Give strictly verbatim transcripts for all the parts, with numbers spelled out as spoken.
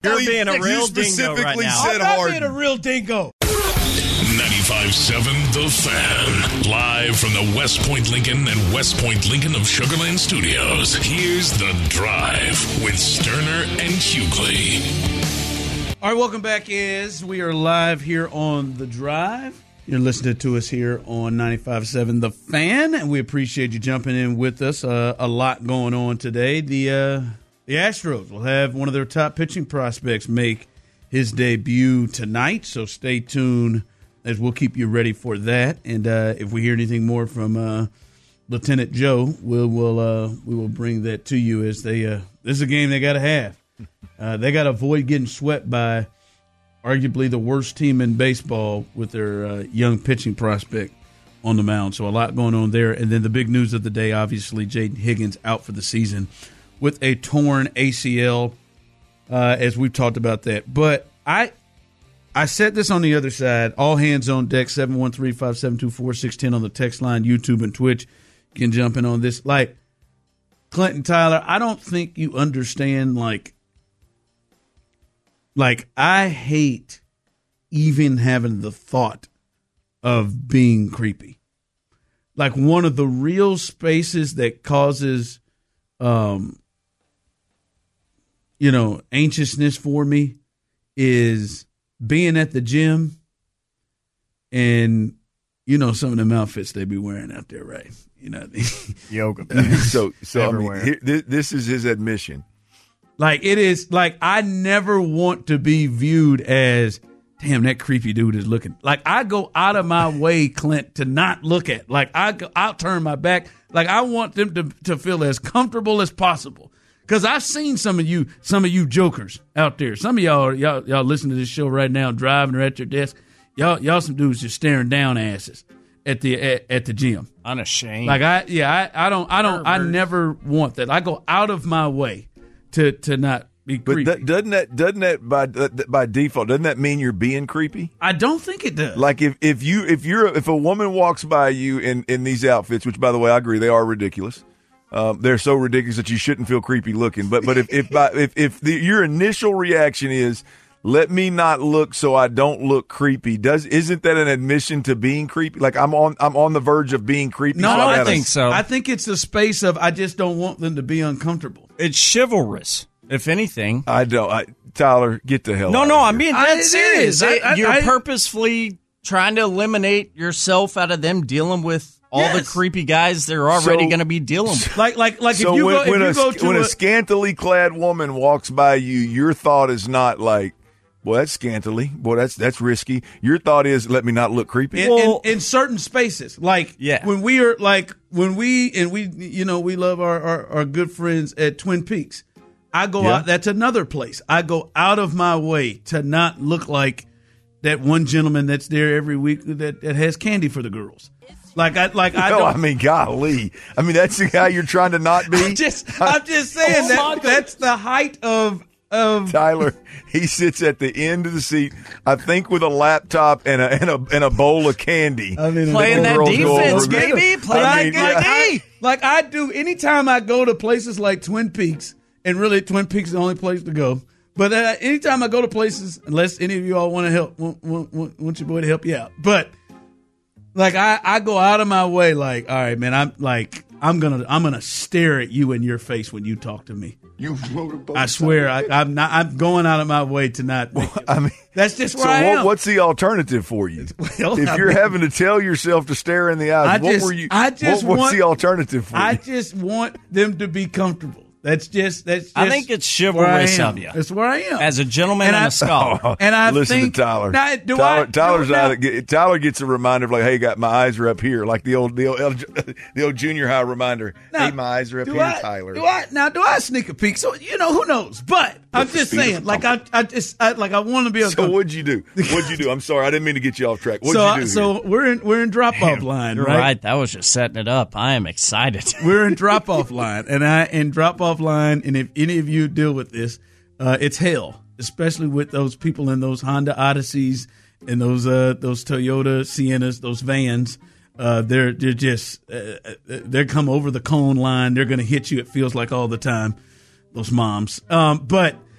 You're being a you real specifically dingo right now. said I'm not Harden. being a real dingo. ninety-five point seven The Fan. Live from the West Point Lincoln and West Point Lincoln of Sugarland Studios. Here's The Drive with Sterner and Hughley. All right, welcome back. Is we are live here on The Drive. You're listening to us here on ninety-five point seven The Fan, and we appreciate you jumping in with us. Uh, a lot going on today. The uh, the Astros will have one of their top pitching prospects make his debut tonight, so stay tuned as we'll keep you ready for that. And uh, if we hear anything more from uh, Lieutenant Joe, we'll, we'll uh, we will bring that to you. As they uh, this is a game they got to have. Uh, they got to avoid getting swept by arguably the worst team in baseball with their uh, young pitching prospect on the mound. So a lot going on there. And then the big news of the day, obviously, Jaden Higgins out for the season with a torn A C L, uh, as we've talked about that. But I I said this on the other side, all hands on deck, seven one three, five seven two, four six one zero on the text line, YouTube and Twitch. You can jump in on this. Like, Clinton Tyler, I don't think you understand, like, Like, I hate even having the thought of being creepy. Like, one of the real spaces that causes, um, you know, anxiousness for me is being at the gym and, you know, some of them outfits they be wearing out there, right? You know, yoga. so, so I mean, Everywhere. here, this, this is his admission. Like, it is, like, I never want to be viewed as, damn, that creepy dude is looking. Like, I go out of my way, Clint, to not look at. Like, I go, I'll turn my back. Like, I want them to, to feel as comfortable as possible. Because I've seen some of you, some of you jokers out there. Some of y'all, y'all, y'all listen to this show right now, driving or at your desk. Y'all, y'all some dudes just staring down asses at the at, at the gym. Unashamed. Like, I, yeah, I, I don't, I don't, I never want that. I go out of my way to to not be But creepy. th- doesn't that doesn't that by by default doesn't that mean you're being creepy? I don't think it does. Like if, if you if you're if a woman walks by you in, in these outfits, which by the way I agree they are ridiculous, um, they're so ridiculous that you shouldn't feel creepy looking. But but if if by, if, if the, your initial reaction is let me not look so I don't look creepy, does isn't that an admission to being creepy? Like I'm on I'm on the verge of being creepy. No, so I gotta- think so. I think it's the space of I just don't want them to be uncomfortable. It's chivalrous, if anything. I don't. I, Tyler, get the hell. No, out no, of I'm being I- dead it serious. is. I- I- You're I- purposefully trying to eliminate yourself out of them dealing with all the Yes. creepy guys they're already So- going to be dealing with. Like like like So if you when, go if when, you a, go to when a, a scantily clad woman walks by you, your thought is not like, "Boy, that's scantily. Boy, that's that's risky." Your thought is, "Let me not look creepy." in, Well- in, in certain spaces, like Yeah. when we are like when we and we you know we love our, our, our good friends at Twin Peaks. I go Yeah. out. That's another place. I go out of my way to not look like that one gentleman that's there every week that, that has candy for the girls. Like I like I no, don't. I mean, golly. I mean, that's the guy you're trying to not be. I'm just I'm just saying Oh, that my that's the height of of Tyler, he sits at the end of the seat, I think, with a laptop and a and a, and a bowl of candy. I mean, Playing that girls go defense, over- baby. But Playing I, I mean, that like, yeah. I, D. like I do anytime I go to places like Twin Peaks, and really Twin Peaks is the only place to go. But uh, anytime I go to places, unless any of you all want to help, want, want, want, want your boy to help you out. But like I, I go out of my way, like, all right, man, I'm like, I'm gonna, I'm gonna stare at you in your face when you talk to me. You wrote a book. I swear, I, I'm not, I'm going out of my way to not. Make it. I mean, That's just where so I what, am. what's the alternative for you? Well, if I you're mean- having to tell yourself to stare in the eyes, I what just- were you? I just what, what's want- the alternative for I you? just want them to be comfortable. That's just that's. Just I think it's where I chivalrous am. of you. That's where I am. As a gentleman And and, I- a scholar. And I Listen think to Tyler. Now, do Tyler I, Tyler's do, eye now, that get- Tyler gets a reminder of like, hey, got my eyes are up here, like the old the old the old junior high reminder. now, hey, my eyes are up do here, I, Tyler. Do I now? Do I sneak a peek? So you know, who knows? But I'm just saying, like I, I just I, like I want to be. So what'd you do? What'd you do? I'm sorry, I didn't mean to get you off track. What'd so you do? so here? we're in we're in drop off line, You're right? right. That was just setting it up. I am excited. We're in drop off line, and I in drop off line, and if any of you deal with this, uh, it's hell, especially with those people in those Honda Odysseys and those uh, those Toyota Siennas, those vans. Uh, they're they're just uh, they're come over the cone line. They're going to hit you. It feels like all the time. Those moms. Um, but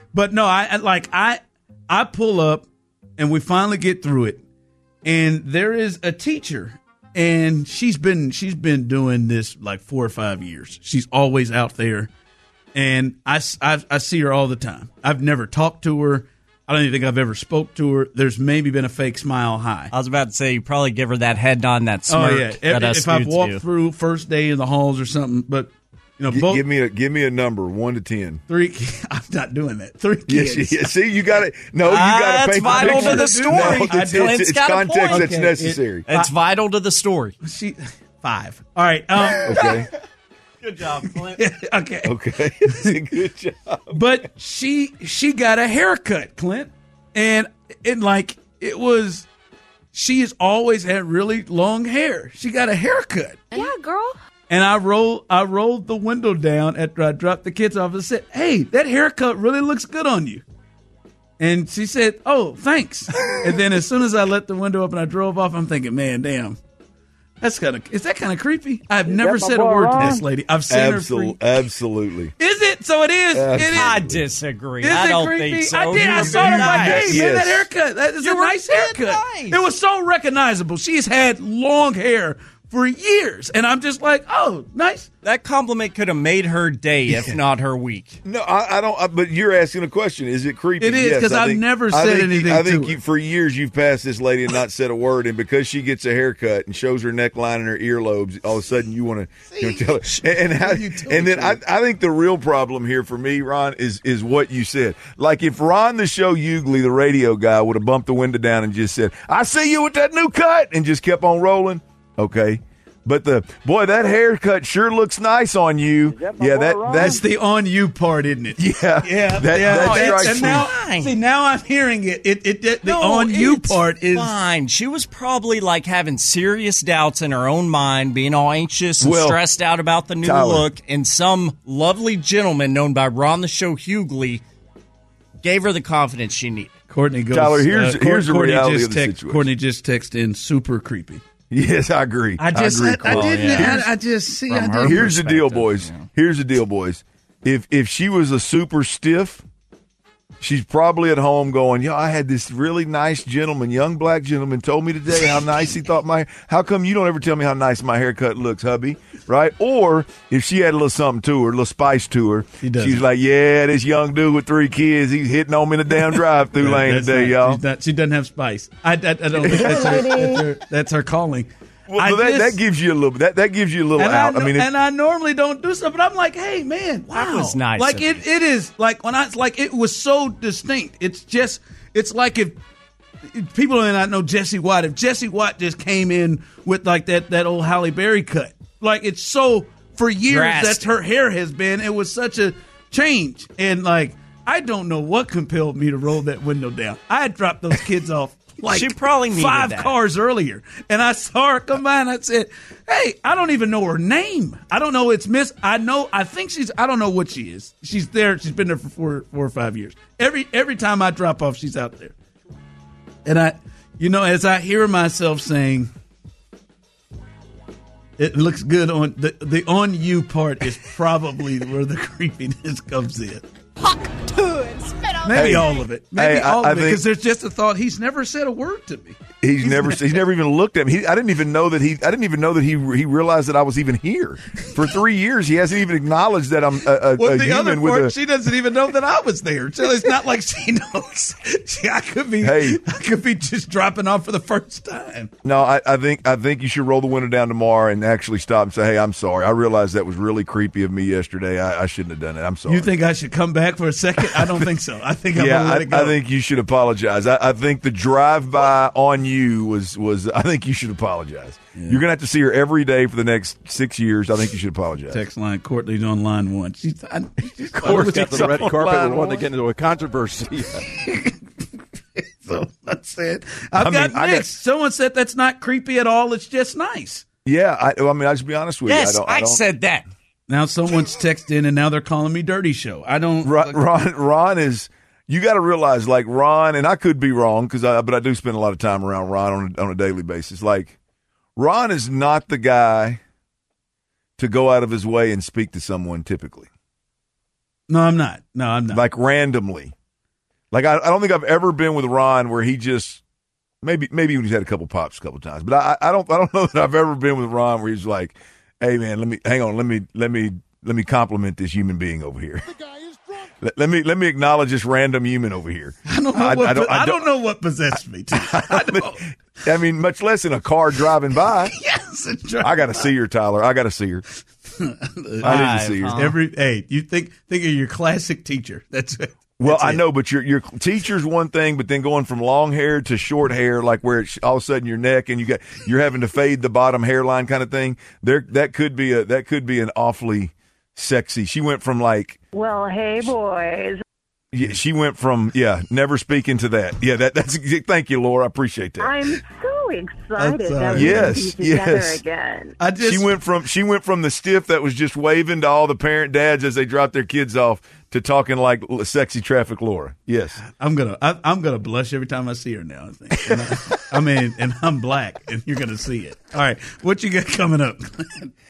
But no, I I- like I I pull up and we finally get through it, and there is a teacher, and she's been she's been doing this like four or five years. She's always out there, and I, s- I, I see her all the time. I've never talked to her. I don't even think I've ever spoke to her. There's maybe been a fake smile hi. I was about to say, you probably give her that head nod, that smirk. Oh yeah, that if, us if I've dudes walked do. through first day in the halls or something, but you know, G- both give me a give me a number, one to ten. three. I'm not doing that. Three Yes, kids. yes. See, you got it. No, you Ah, got to that's paint the vital to picture. the story. No, it's, I it's, don't- it's, it's it's got a context point. that's Okay, necessary. It's vital to the story. She five. All right. Um, okay, Good job, Clint. okay. okay. Good job. But she she got a haircut, Clint, and and like it was. She has always had really long hair. She got a haircut. Yeah, girl. And I rolled, I rolled the window down after I dropped the kids off and said, "Hey, that haircut really looks good on you." And she said, "Oh, thanks." And then as soon as I let the window up and I drove off, I'm thinking, "Man, damn, that's kind of is that kind of creepy?" I've never that my said a boy word Ron? to this lady. I've seen Absolutely, her. Free. absolutely. Is it? So it is. It is. I disagree. Is I it don't creepy? think so. I did. You I were saw it. I'm like, nice. hey, man, Yes. that haircut. That is You a were nice being haircut. nice. It was so recognizable. She's had long hair for years. And I'm just like, oh, nice. That compliment could have made her day, if not her week. No, I, I don't. I, but you're asking a question. Is it creepy? It is, Yes, 'cause I I've think- never I said think you- anything I to think her. you, for years you've passed this lady and not said a word, and because she gets a haircut and shows her neckline and her earlobes, all of a sudden you want to you know, tell her. And, and, how, and then I, I think the real problem here for me, Ron, is is what you said. Like if Ron the Show Hughley, the radio guy, would have bumped the window down and just said, "I see you with that new cut," and just kept on rolling, okay. But the boy, that haircut sure looks nice on you. that my Yeah, boy that Ron? That's that's the on you part, isn't it? yeah, Yeah, That, yeah. that Oh, it's- strikes and me. now, Fine. see, now I'm hearing it. It, it, it the No, on you it's part is fine. She was probably like having serious doubts in her own mind, being all anxious and Well, stressed out about the new Tyler. look. And some lovely gentleman known by Ron the Show Hughley gave her the confidence she needed. Courtney goes. Tyler, here's- uh, here's the Courtney reality just of the text, situation. Courtney just texted in super creepy. Yes, I agree. I just, agree. I, I Carl. didn't. yeah. I, I just see. I From her didn't. Here's the deal, perspective, boys. yeah. Here's the deal, boys. If if she was a super stiff, she's probably at home going, "Yeah, I had this really nice gentleman, young black gentleman, told me today how nice he thought my. How come you don't ever tell me how nice my haircut looks, hubby? Right? Or if she had a little something to her, a little spice to her, She doesn't. she's like, "Yeah, this young dude with three kids, he's hitting on me in the damn drive-through lane That's today, not- y'all." she's not- she doesn't have spice. I, I, I don't think that's her, that's her. That's her calling. Well, I that, just- that gives you a little. That that gives you a little and out. I, I, mean, it, and I normally don't do stuff, but I'm like, hey, man, wow, That was nice Like of it, it is like when I like it was so distinct. It's just, it's like if, if people may not know Jesse Watt. If Jesse Watt just came in with like that that old Halle Berry cut, like it's so for years Drastic. that's her hair has been. It was such a change, and like I don't know what compelled me to roll that window down. I had dropped those kids off. Like She probably needed five that. cars earlier, and I saw her come by, and I said, "Hey, I don't even know her name. I don't know it's Miss. I know. I think she's. I don't know what she is. She's there. She's been there for four, four or five years. Every every time I drop off, she's out there. And I, you know, as I hear myself saying, it looks good on the the on you part is probably where the creepiness comes in. Maybe Hey, all of it. Maybe hey, I- all I of it. think- Because there's just a thought. He's never said a word to me. He's, never he's never even looked at me. He, I didn't even know that he I didn't even know that he he realized that I was even here. For three years, he hasn't even acknowledged that I'm a, a, Well, a the other human with part, a. she doesn't even know that I was there. So it's not like she knows. She, I could be, Hey. I could be just dropping off for the first time. No, I, I think I think you should roll the window down tomorrow and actually stop and say, "Hey, I'm sorry. I realized that was really creepy of me yesterday. I, I shouldn't have done it. I'm sorry." You think I should come back for a second? I don't think so. I think I'm yeah, gonna let I, it go. I think you should apologize. I, I think the drive by on you was was. I think you should apologize. You're gonna have to see her every day for the next six years. I think you should apologize. Text line Courtney's on line one. She's, I, she's Courtney's got the red on carpet. line We wanted to one. get into a controversy. so that's it. I've I got mean, I got- mixed. Someone said that's not creepy at all. It's just nice. Yeah, I, I mean, I'll just be honest with Yes, you. I, don't, I, I don't, said that. Now someone's texted in, and now they're calling me Dirty Show. I don't. Ron, Ron, Ron is. You got to realize, like Ron, and I could be wrong because, I, but I do spend a lot of time around Ron on a, on a daily basis. Like, Ron is not the guy to go out of his way and speak to someone typically, No, I'm not. No, I'm not. like randomly. Like I, I don't think I've ever been with Ron where he just maybe maybe when he's had a couple pops a couple times, but I, I don't I don't know that I've ever been with Ron where he's like, hey man, let me hang on, let me let me let me compliment this human being over here. Let, let me let me acknowledge this random human over here. I don't know. I, what, I don't, I I don't, don't know what possessed me. Too. I, don't. I mean, much less in a car driving by. Yes, I got to see her, Tyler. I got to see her. I need to see her. Huh? Every hey, you think think of your classic teacher. That's it. Well, That's I it. know, but your your teacher's one thing, but then going from long hair to short hair, like where it's all of a sudden your neck and you got you're having to fade the bottom hairline kind of thing. There, that could be a that could be an awfully sexy. She went from like, well, hey boys. yeah, she went from yeah, never speaking to that. Yeah, that that's thank you, Laura. I appreciate that. I'm so excited That's, uh, that we're yes, going to be together yes. again. I just she went from she went from the stiff that was just waving to all the parent dads as they dropped their kids off to talking like sexy traffic Laura. Yes, I'm gonna I, I'm gonna blush every time I see her now. I think. And I, I mean, and I'm black, and you're gonna see it. All right, what you got coming up?